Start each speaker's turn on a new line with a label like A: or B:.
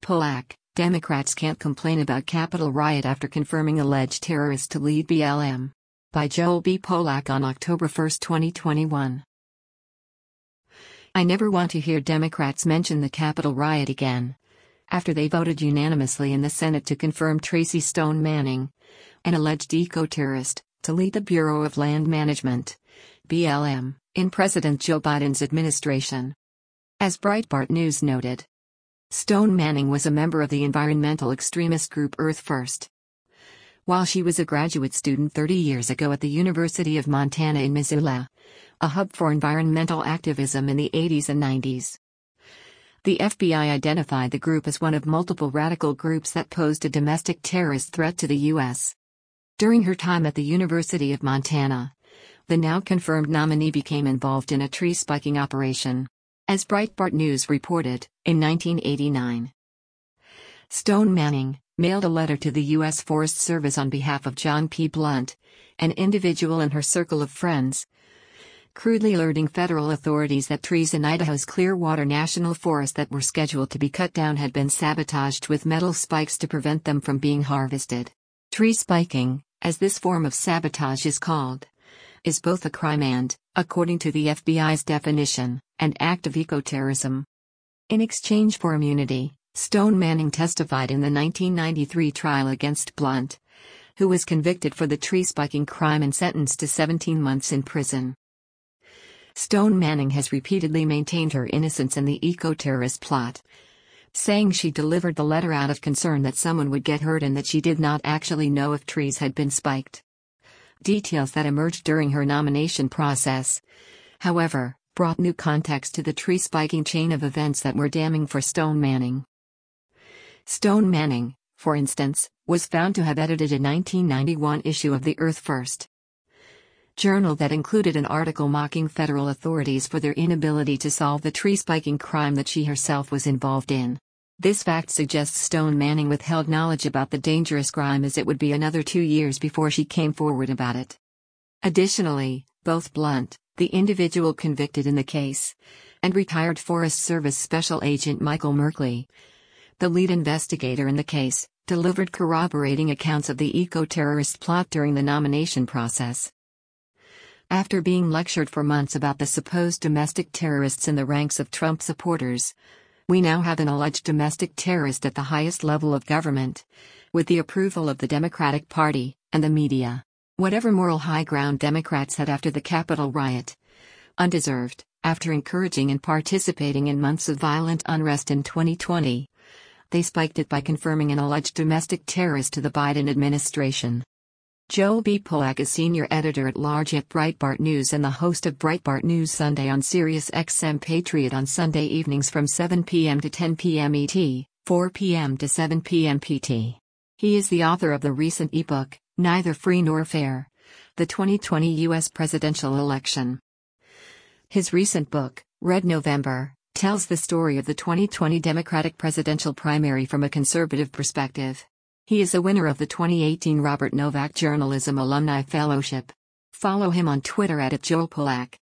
A: Polak, Democrats can't complain about Capitol riot after confirming alleged terrorist to lead BLM. By Joel B. Polak on October 1, 2021. I never want to hear Democrats mention the Capitol riot again. After they voted unanimously in the Senate to confirm Tracy Stone Manning, an alleged eco-terrorist, to lead the Bureau of Land Management, BLM, in President Joe Biden's administration. As Breitbart News noted, Stone Manning was a member of the environmental extremist group Earth First. While she was a graduate student 30 years ago at the University of Montana in Missoula, a hub for environmental activism in the 80s and 90s. The FBI identified the group as one of multiple radical groups that posed a domestic terrorist threat to the U.S. During her time at the University of Montana, the now confirmed nominee became involved in a tree spiking operation. As Breitbart News reported, in 1989, Stone Manning mailed a letter to the U.S. Forest Service on behalf of John P. Blunt, an individual in her circle of friends, crudely alerting federal authorities that trees in Idaho's Clearwater National Forest that were scheduled to be cut down had been sabotaged with metal spikes to prevent them from being harvested. Tree spiking, as this form of sabotage is called, is both a crime and, according to the FBI's definition, an act of ecoterrorism. In exchange for immunity, Stone Manning testified in the 1993 trial against Blunt, who was convicted for the tree spiking crime and sentenced to 17 months in prison. Stone Manning has repeatedly maintained her innocence in the eco-terrorist plot, saying she delivered the letter out of concern that someone would get hurt and that she did not actually know if trees had been spiked. Details that emerged during her nomination process, however, brought new context to the tree spiking chain of events that were damning for Stone Manning. Stone Manning, for instance, was found to have edited a 1991 issue of the Earth First journal that included an article mocking federal authorities for their inability to solve the tree spiking crime that she herself was involved in. This fact suggests Stone Manning withheld knowledge about the dangerous crime, as it would be another 2 years before she came forward about it. Additionally, both Blunt, the individual convicted in the case, and retired Forest Service Special Agent Michael Merkley, the lead investigator in the case, delivered corroborating accounts of the eco-terrorist plot during the nomination process. After being lectured for months about the supposed domestic terrorists in the ranks of Trump supporters, we now have an alleged domestic terrorist at the highest level of government, with the approval of the Democratic Party and the media. Whatever moral high ground Democrats had after the Capitol riot, undeserved, after encouraging and participating in months of violent unrest in 2020, they spiked it by confirming an alleged domestic terrorist to the Biden administration. Joel B. Polak is senior editor-at-large at Breitbart News and the host of Breitbart News Sunday on SiriusXM Patriot on Sunday evenings from 7 p.m. to 10 p.m. ET, 4 p.m. to 7 p.m. PT. He is the author of the recent ebook, Neither Free Nor Fair: The 2020 U.S. Presidential Election. His recent book, Red November, tells the story of the 2020 Democratic presidential primary from a conservative perspective. He is a winner of the 2018 Robert Novak Journalism Alumni Fellowship. Follow him on Twitter @JoelPolak.